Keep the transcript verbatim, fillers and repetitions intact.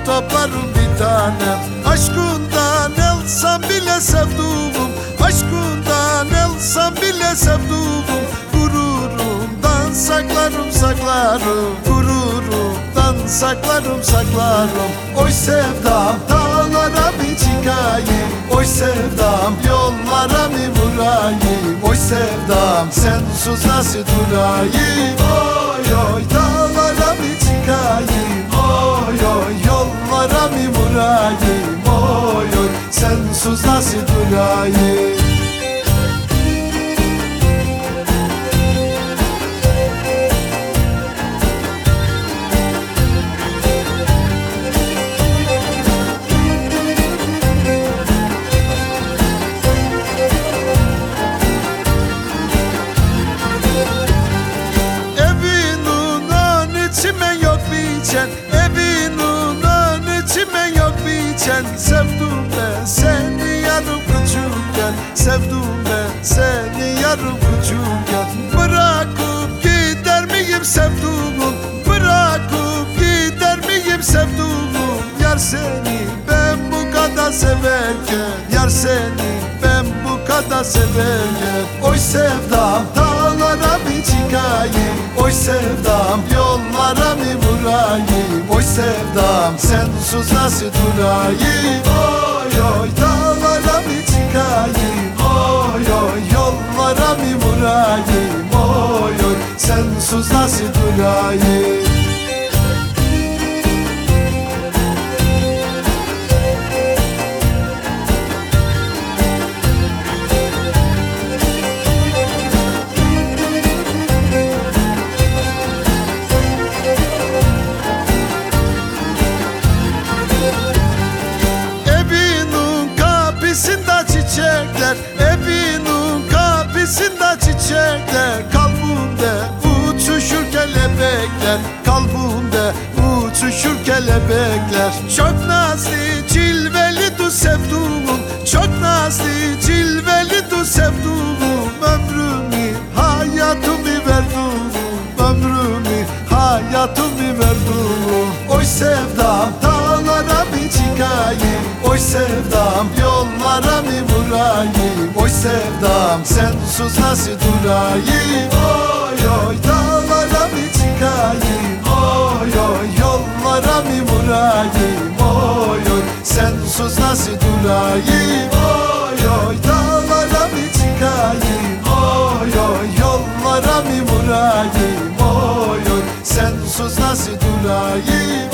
toplarım bir tanem. Aşkından elsem bile sevduğum, aşkından elsem bile sevduğum, gururumdan saklarım saklarım, gururumdan saklarım saklarım. Oy sevdam dağlara bir çıkayım, oy sevdam yollara mı vurayım, oy sevdam sensiz nasıl durayım. Oy oy dağlara bir çıkayım, oy oy yollara mı vurayım, oy oy sensiz nasıl durayım. Evinin içime yok biçen, sevdim ben seni yarım küçükken, sevdim ben seni yarım küçükken. Bırakıp gider miyim sevduğum, bırakıp gider miyim sevduğum, yar seni ben bu kadar severken, yar seni ben bu kadar severken. Oy sevdam dağlara bir çıkayım, oy sevdam yollara mı vurayım, oy sevdam sensiz nasıl durayım. Oy oy dağlara bir çıkayım, oy oy yollara mı vurayım, oy oy sensiz nasıl durayım. Çiçekler, evinin kapısında çiçekler, kalbimde uçuşur kelebekler, kalbimde uçuşur kelebekler. Çok nazlı cilvelidir sevduğum, çok nazlı cilvelidir sevduğum, ömrümü hayatımı verdim, ömrümü hayatımı verdim. Oy sevdam dağlara bir çıkayım, oy sevdam yollara mı vurayım, oy sevdam sensiz nasıl durayım. Oy oy dağlara mı çıkayım, oy oy yollara mı vurayım, oy oy sensiz nasıl durayım. Oy oy dağlara mı çıkayım, oy oy yollara mı vurayım, oy oy sensiz nasıl durayım.